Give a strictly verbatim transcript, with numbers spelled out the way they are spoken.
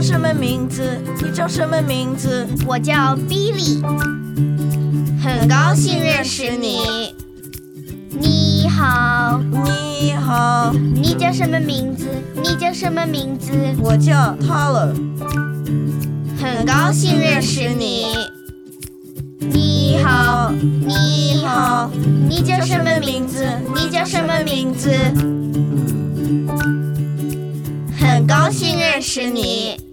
什么名字？你叫什么名字？ 我叫 Billy， 很高兴认识你。你好。 你好。 你叫什么名字？你叫什么名字？ 我叫 Tyler， 很高兴认识你。 你好。 你好。 你叫什么名字？ 你叫什么名字？很高兴认识你。